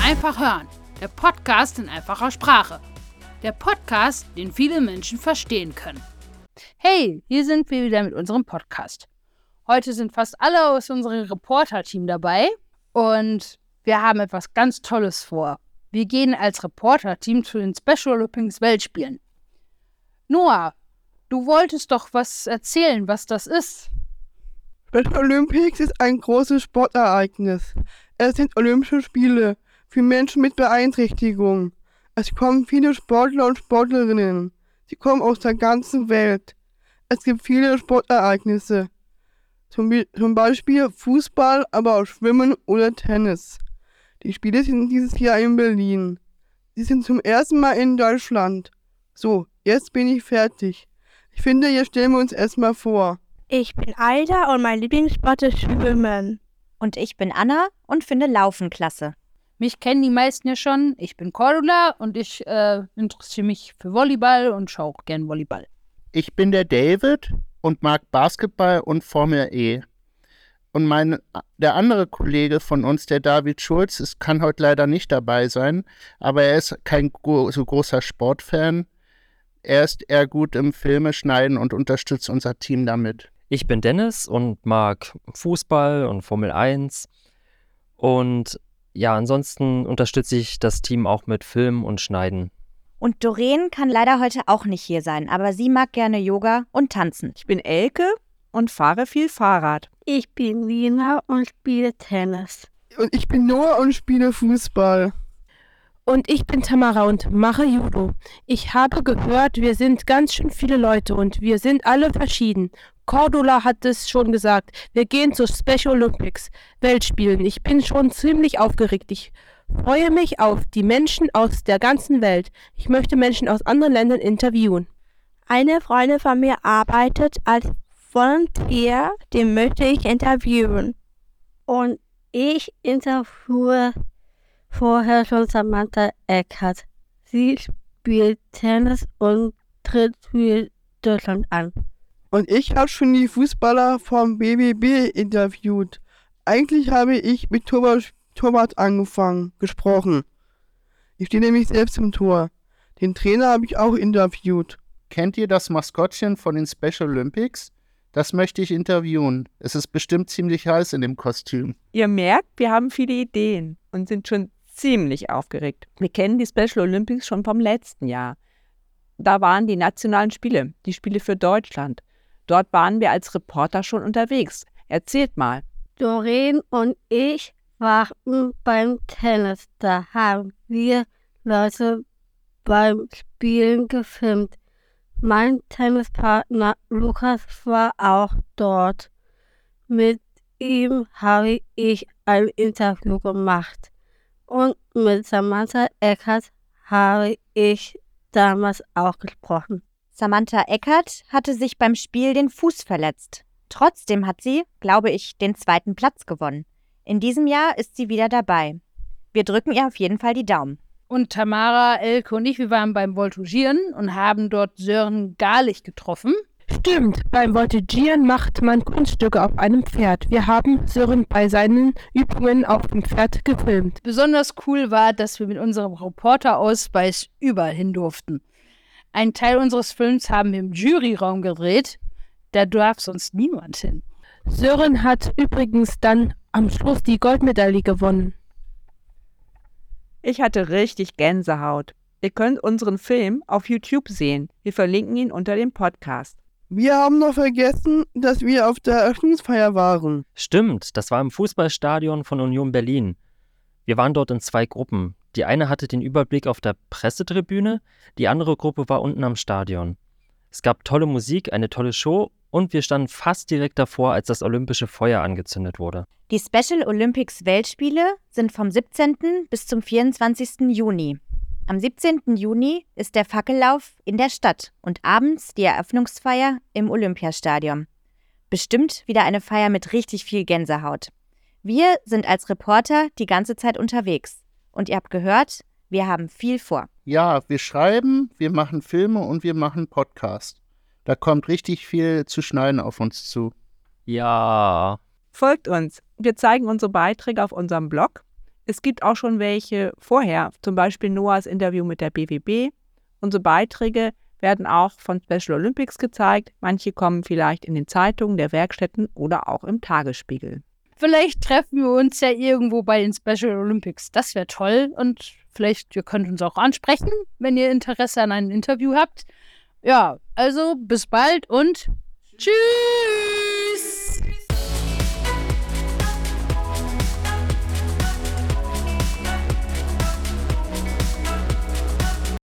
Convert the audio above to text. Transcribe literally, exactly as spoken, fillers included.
Einfach hören, der Podcast in einfacher Sprache. Der Podcast, den viele Menschen verstehen können. Hey, hier sind wir wieder mit unserem Podcast. Heute sind fast alle aus unserem Reporter-Team dabei und wir haben etwas ganz Tolles vor. Wir gehen als Reporter-Team zu den Special Olympics Weltspielen. Noah, du wolltest doch was erzählen, was das ist. Special Olympics ist ein großes Sportereignis. Es sind Olympische Spiele für Menschen mit Beeinträchtigung. Es kommen viele Sportler und Sportlerinnen. Sie kommen aus der ganzen Welt. Es gibt viele Sportereignisse. Zum, zum Beispiel Fußball, aber auch Schwimmen oder Tennis. Die Spiele sind dieses Jahr in Berlin. Sie sind zum ersten Mal in Deutschland. So, jetzt bin ich fertig. Ich finde, jetzt stellen wir uns erstmal vor. Ich bin Aida und mein Lieblingssport ist Schwimmen. Und ich bin Anna und finde Laufen klasse. Mich kennen die meisten ja schon. Ich bin Cordula und ich äh, interessiere mich für Volleyball und schaue auch gern Volleyball. Ich bin der David und mag Basketball und Formel E. Und mein, der andere Kollege von uns, der David Schulz, ist, kann heute leider nicht dabei sein, aber er ist kein go- so großer Sportfan. Er ist eher gut im Filme schneiden und unterstützt unser Team damit. Ich bin Dennis und mag Fußball und Formel eins. Und ja, ansonsten unterstütze ich das Team auch mit Filmen und Schneiden. Und Doreen kann leider heute auch nicht hier sein, aber sie mag gerne Yoga und tanzen. Ich bin Elke und fahre viel Fahrrad. Ich bin Lina und spiele Tennis. Und ich bin Noah und spiele Fußball. Und ich bin Tamara und mache Judo. Ich habe gehört, wir sind ganz schön viele Leute und wir sind alle verschieden. Cordula hat es schon gesagt, wir gehen zu Special Olympics Weltspielen. Ich bin schon ziemlich aufgeregt. Ich freue mich auf die Menschen aus der ganzen Welt. Ich möchte Menschen aus anderen Ländern interviewen. Eine Freundin von mir arbeitet als Volontär, den möchte ich interviewen. Und ich interviewe vorher schon Samantha Eckert. Sie spielt Tennis und tritt für Deutschland an. Und ich habe schon die Fußballer vom B B B interviewt. Eigentlich habe ich mit Thomas, Thomas angefangen, gesprochen. Ich stehe nämlich selbst im Tor. Den Trainer habe ich auch interviewt. Kennt ihr das Maskottchen von den Special Olympics? Das möchte ich interviewen. Es ist bestimmt ziemlich heiß in dem Kostüm. Ihr merkt, wir haben viele Ideen und sind schon ziemlich aufgeregt. Wir kennen die Special Olympics schon vom letzten Jahr. Da waren die nationalen Spiele, die Spiele für Deutschland. Dort waren wir als Reporter schon unterwegs. Erzählt mal. Doreen und ich waren beim Tennis. Da haben wir Leute beim Spielen gefilmt. Mein Tennispartner Lukas war auch dort. Mit ihm habe ich ein Interview gemacht. Und mit Samantha Eckert habe ich damals auch gesprochen. Samantha Eckert hatte sich beim Spiel den Fuß verletzt. Trotzdem hat sie, glaube ich, den zweiten Platz gewonnen. In diesem Jahr ist sie wieder dabei. Wir drücken ihr auf jeden Fall die Daumen. Und Tamara, Elke und ich, wir waren beim Voltigieren und haben dort Sören Garlich getroffen. Stimmt, beim Voltigieren macht man Kunststücke auf einem Pferd. Wir haben Sören bei seinen Übungen auf dem Pferd gefilmt. Besonders cool war, dass wir mit unserem Reporterausweis überall hin durften. Einen Teil unseres Films haben wir im Juryraum gedreht. Da darf sonst niemand hin. Sören hat übrigens dann am Schluss die Goldmedaille gewonnen. Ich hatte richtig Gänsehaut. Ihr könnt unseren Film auf YouTube sehen. Wir verlinken ihn unter dem Podcast. Wir haben noch vergessen, dass wir auf der Eröffnungsfeier waren. Stimmt, das war im Fußballstadion von Union Berlin. Wir waren dort in zwei Gruppen. Die eine hatte den Überblick auf der Pressetribüne, die andere Gruppe war unten am Stadion. Es gab tolle Musik, eine tolle Show und wir standen fast direkt davor, als das olympische Feuer angezündet wurde. Die Special Olympics Weltspiele sind vom siebzehnten bis zum vierundzwanzigsten Juni. Am siebzehnten Juni ist der Fackellauf in der Stadt und abends die Eröffnungsfeier im Olympiastadion. Bestimmt wieder eine Feier mit richtig viel Gänsehaut. Wir sind als Reporter die ganze Zeit unterwegs. Und ihr habt gehört, wir haben viel vor. Ja, wir schreiben, wir machen Filme und wir machen Podcast. Da kommt richtig viel zu schneiden auf uns zu. Ja. Folgt uns. Wir zeigen unsere Beiträge auf unserem Blog. es gibt auch schon welche vorher, zum Beispiel Noahs Interview mit der B W B. Unsere Beiträge werden auch von Special Olympics gezeigt. Manche kommen vielleicht in den Zeitungen der Werkstätten oder auch im Tagesspiegel. Vielleicht treffen wir uns ja irgendwo bei den Special Olympics. Das wäre toll und vielleicht ihr könnt uns auch ansprechen, wenn ihr Interesse an einem Interview habt. Ja, also bis bald und tschüss!